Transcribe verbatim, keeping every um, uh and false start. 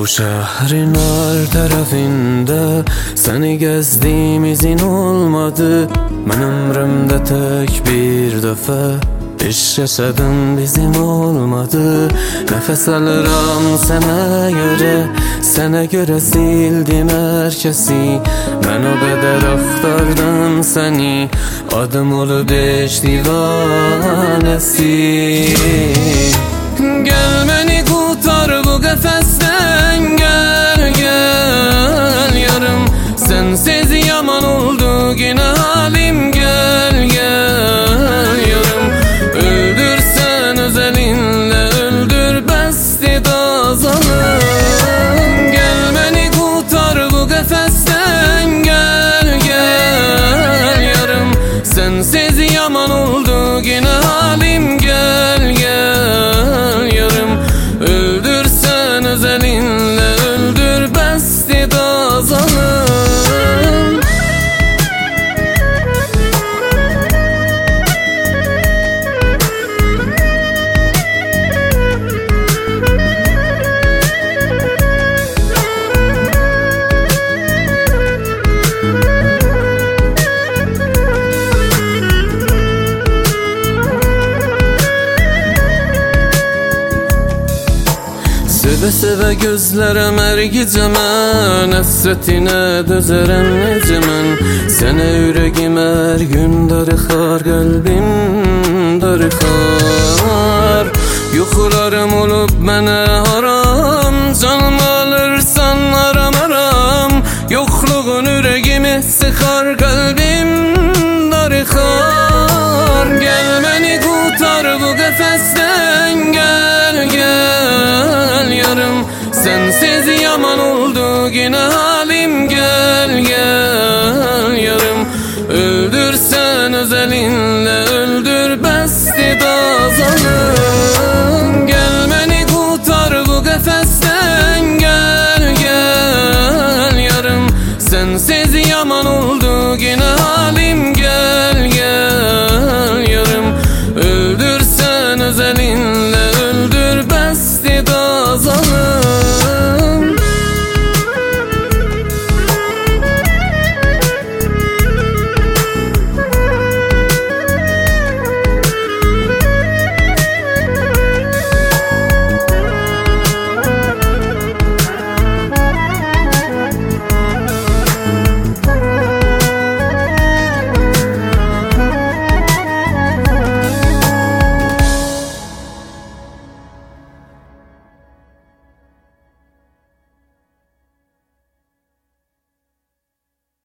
Bu şehrin her tarafında seni gezdiğim izin olmadı. Ben ömrümde tek bir defa iş yaşadım, bizim olmadı. Nefes alırım sana göre, sana göre sildim herkesi. Ben o kadar aktardım seni, adım olup beş divanesi. Gel beni kurtar bu kafesten, gel gel yarım. Sensiz yaman oldu yine halim, gel gel yarım. Öldürsen özelinle öldür besti dazalım. Gel beni kurtar bu kafesten, gel gel yarım. Sensiz yaman oldu yine halim, gel gel yarım. Öldürsen özelinle öldür besti dazalım. Seve seve gözlerem ergicəmən, həsrətinə dözərəm necəmən. Sənə ürəyim hər gün darıxar, qəlbim darıxar. Yuxularım olub mənə haram, canımı alırsan aram aram. Yoxluğun ürəyimi sıxar, qəlbim darıxar. Gəl məni qurtar bu qəfəsdən, gəl gəl yarım. Sensiz yaman oldu yine halim, gel gel yarım. Öldürsen özelinle öldür besti dazalım.